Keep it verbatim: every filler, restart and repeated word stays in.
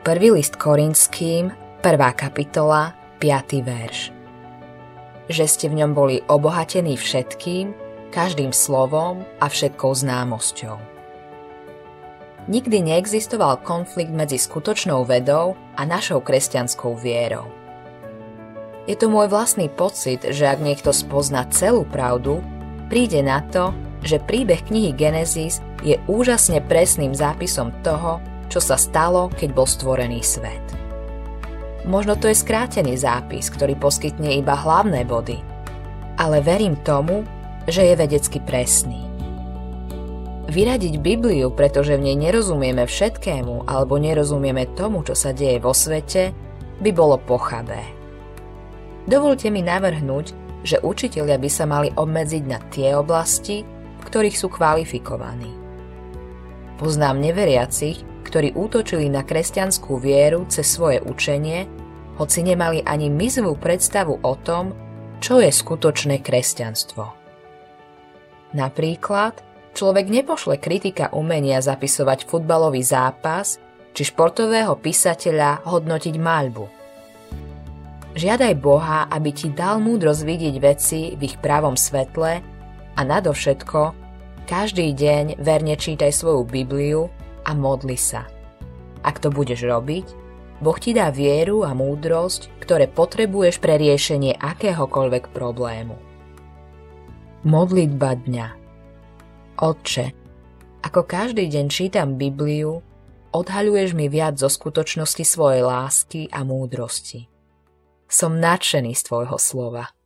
prvý list Korinským, prvá kapitola, piaty verš. Že ste v ňom boli obohatení všetkým, každým slovom a všetkou známosťou. Nikdy neexistoval konflikt medzi skutočnou vedou a našou kresťanskou vierou. Je to môj vlastný pocit, že ak niekto spozná celú pravdu, príde na to, že príbeh knihy Genesis je úžasne presným zápisom toho, čo sa stalo, keď bol stvorený svet. Možno to je skrátený zápis, ktorý poskytne iba hlavné body, ale verím tomu, že je vedecky presný. Vyradiť Bibliu, pretože v nej nerozumieme všetkému alebo nerozumieme tomu, čo sa deje vo svete, by bolo pochabé. Dovoľte mi navrhnúť, že učitelia by sa mali obmedziť na tie oblasti, v ktorých sú kvalifikovaní. Poznám neveriacich, ktorí útočili na kresťanskú vieru cez svoje učenie, hoci nemali ani mizivú predstavu o tom, čo je skutočné kresťanstvo. Napríklad, človek nepošle kritika umenia zapisovať futbalový zápas či športového písateľa hodnotiť maľbu. Žiadaj Boha, aby ti dal múdrosť vidieť veci v ich pravom svetle a nadovšetko, každý deň verne čítaj svoju Bibliu a modli sa. Ak to budeš robiť, Boh ti dá vieru a múdrosť, ktoré potrebuješ pre riešenie akéhokoľvek problému. Modlitba dňa. Otče, ako každý deň čítam Bibliu, odhaľuješ mi viac zo skutočnosti svojej lásky a múdrosti. Som nadšený z tvojho slova.